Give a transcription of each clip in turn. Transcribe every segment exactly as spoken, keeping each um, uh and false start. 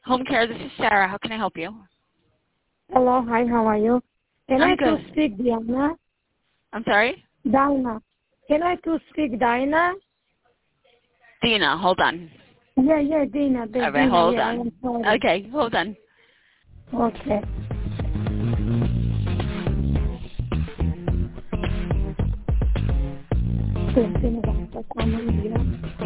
Home care, this is Sarah. How can I help you? Hello, hi, how are you? Can I'm I to good. speak Diana? I'm sorry? Diana. Can I to speak Diana? Dina, hold on. Yeah, yeah, Dina, the All right, Dina, hold yeah, I on. am sorry. Okay, hold on. Okay. Tiene basta como un día.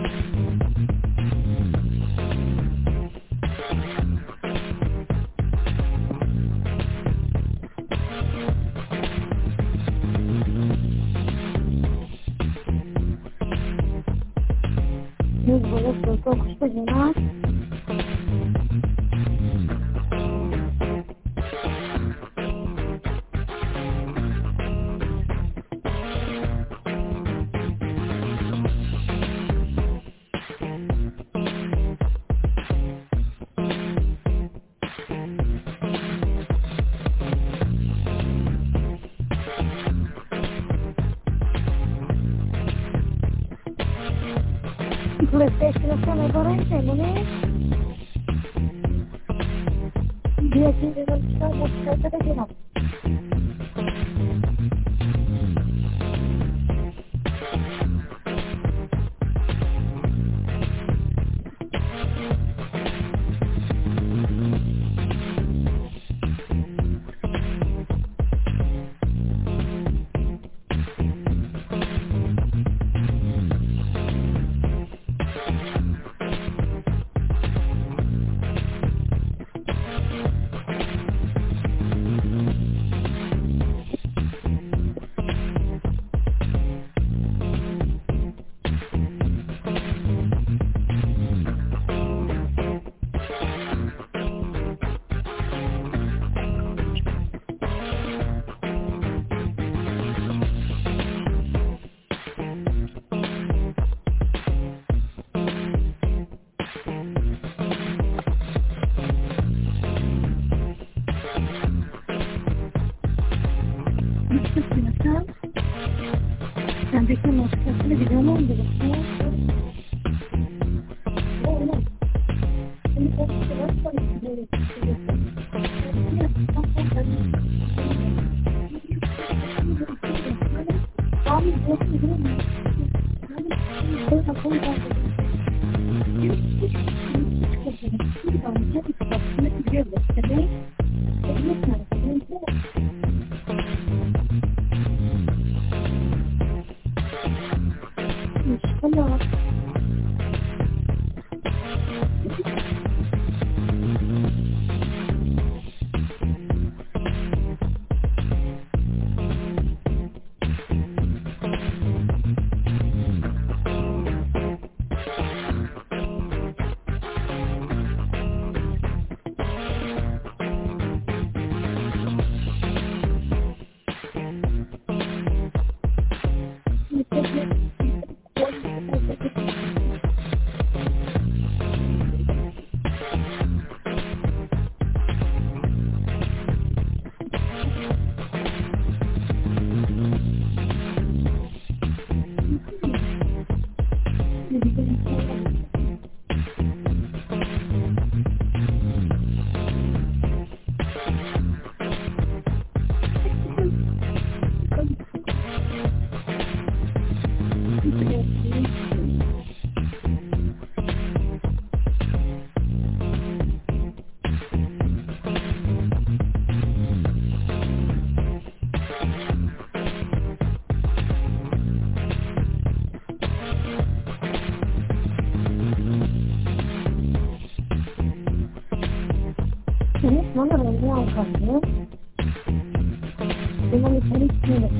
Biz böyle çok sıcak. PlayStation sono veramente non è di che non sta mostrando che no. Sempre che non sta vedendo non devo fare. No, no. Non posso fare Hello. Non lo vediamo ancora. Devo mettere il cielo.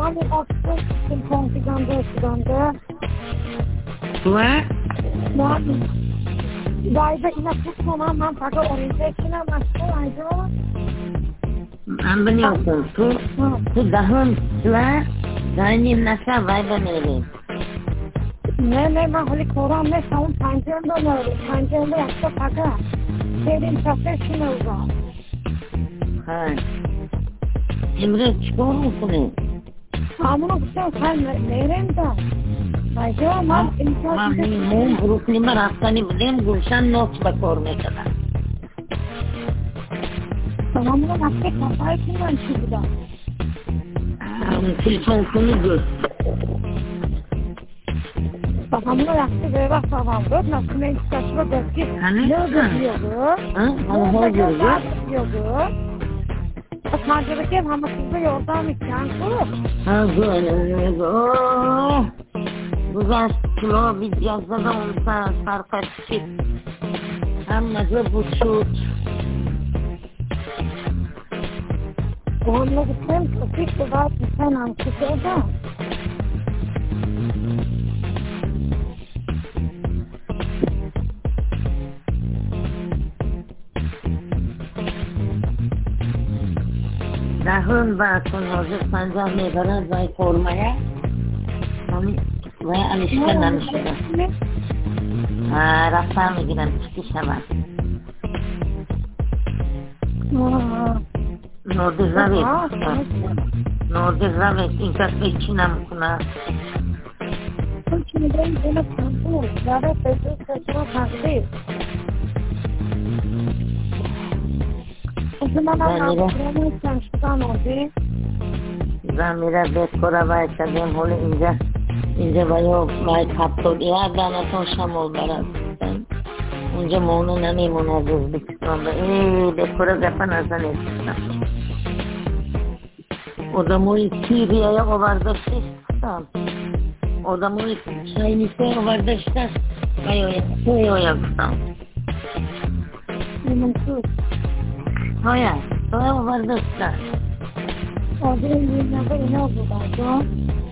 من میخواستم این کنفیگان داشتم ده و؟ من باید اینا خوب کنم من فقط اوریینتیشنم مشکل انجام من بنیاکن تو تو دهم و داریم نشا وای بمیریم نه نه من حالی کورم نشم اون پنجم دارم پنجم دارم تو فقط بریم تفرشی نوزم های امروز چکار میکنیم؟ همونو گفتم خیلی میریم دا بایده من اینجا من میمون بروکنی من رفتنی بودیم گلشن نوکس بکار میکنم همونو رفته کافای که من چی بودم تلفن کنی گفت همونو رفته به وقت هم بود نسیم این سکش رو گفتی نه گفتی همه ها جرگه پس منجبه که همه چیزا یاردم میکنن تو ها گوه گذشت کلا بی جزده اون سر سرفت شد هم نجوه بود شد اون نگفتم کسی که باید میکنم که دادم دهون بعد کن حاضر پنجاه میبرد وای کورمایه همین وای انشکه نمیشده رفتر میگیرم چکی شود نورده زوید نورده زوید این کس بیچی نمیکنه تو چی میگه این دل کنتور زوید بزرگ کشما تقدیر از من هم نبودم نیستم شدم آزی زمیره بیت کره باید کدیم حالی اینجا اینجا باید باید کپتول یه دانتون شمال برد اونجا مونو نمیمونه از از بکتون ای بیت کره گفت نزنید آدموی سیریه یا آوردشت استم آدموی چاینیسه آوردشت است توی آیا گفتم ایمان تو های توی آوردشت است آزی این نگه اینا بودن جان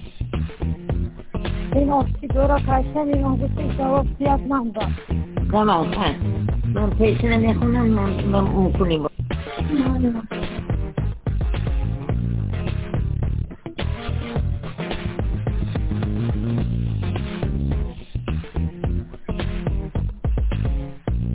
این آفتی دورا کشتم این آفتی جواب سیاد من با تمام خواهد من پیشنه میخونم من اون کنی با نه نه